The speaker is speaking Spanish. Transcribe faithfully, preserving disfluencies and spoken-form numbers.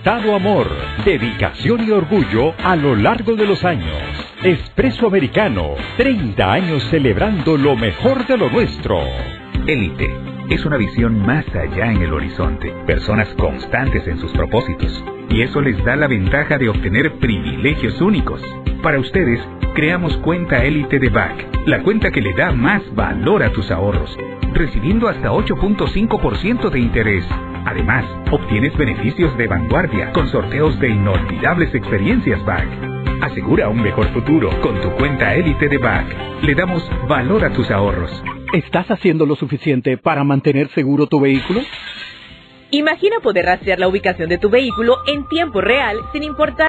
Ilimitado amor, dedicación y orgullo a lo largo de los años. Espresso Americano, treinta años celebrando lo mejor de lo nuestro. Élite es una visión más allá en el horizonte. Personas constantes en sus propósitos. Y eso les da la ventaja de obtener privilegios únicos. Para ustedes, creamos Cuenta Élite de B A C, la cuenta que le da más valor a tus ahorros, recibiendo hasta ocho punto cinco por ciento de interés. Además, obtienes beneficios de vanguardia con sorteos de inolvidables experiencias B A C. Asegura un mejor futuro con tu Cuenta Élite de B A C. Le damos valor a tus ahorros. ¿Estás haciendo lo suficiente para mantener seguro tu vehículo? Imagina poder rastrear la ubicación de tu vehículo en tiempo real sin importar